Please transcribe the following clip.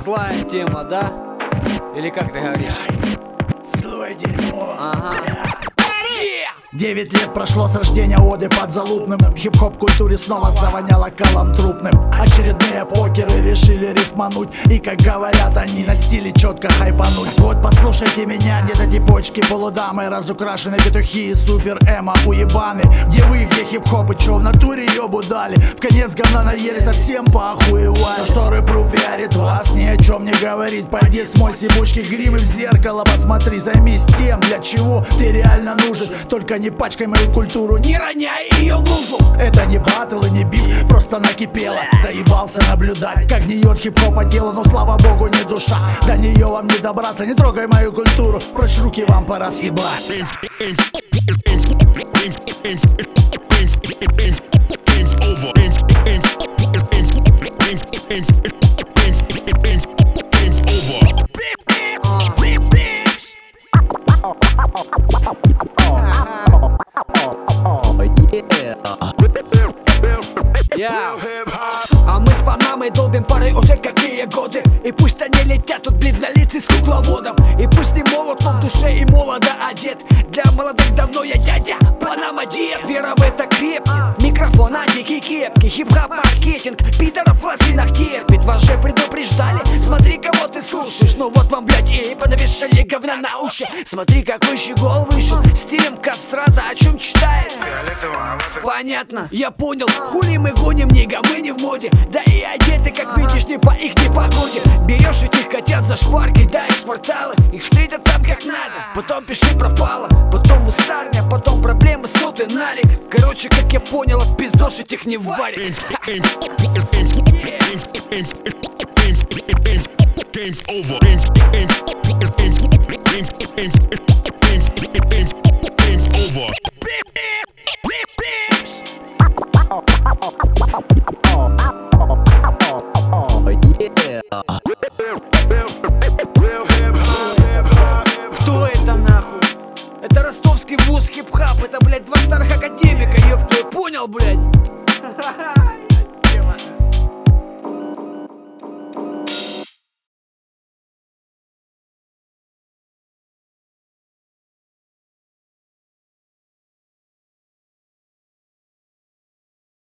Злая тема, да? Или как ты говоришь? Злое дерьмо. Ага. 9 лет прошло с рождения оды подзалупным. Хип-хоп культуре снова завоняло калом трупным. Очередные покеры решили рифмануть. И как говорят они, на стиле четко хайпануть. Вот послушайте меня, нет эти почки полудамы, разукрашены петухи и супер эмо уебаны. Где вы, где хип-хоп и чё в натуре ёбу дали? В конец говна наели, совсем поохуевали. Что рэп-ру пиарит вас, ни о чем не говорит. Пойди смой сибучки грим и в зеркало посмотри. Займись тем, для чего ты реально нужен. Только не пачкай мою культуру, не роняй ее в лузу. Это не батл и не биф, просто накипело. Заебался наблюдать, как гниет хип-хоп по телу, но слава богу не душа. До нее вам не добраться, не трогай мою культуру. Прочь руки, вам пора съебаться. А мы с Панамой долбим пары уже какие годы. И пусть они летят тут бледнолицый с кукловодом. И пусть не молод, но в душе и молодо одет. Для молодых давно я дядя, Панама дед. Вера в это крепнет, микрофон, дикий кепки. Хип-хоп маркетинг, питеров в лосинах терпит. Вас же предупреждали, смотри кого ты слушаешь. Ну вот вам, блядь, и понавешали говна на уши. Смотри какой щегол вышел, стилем кастрата, о чем читает. Понятно, я понял, хули мы гоним, нига, мы не в моде. Да и одеты, как видишь, не по их не погоде. Берешь этих котят за шкваркой, даешь в кварталы. Их встретят там как надо, потом пиши пропало. Потом мусарня, потом проблемы, суд и налик. Короче, как я понял, от пиздош этих не варит. Game's over. Game's over. Кто это нахуй? Это ростовский вуз хип-хап. Это, блядь, два старых академика, ёб твою, понял, блядь?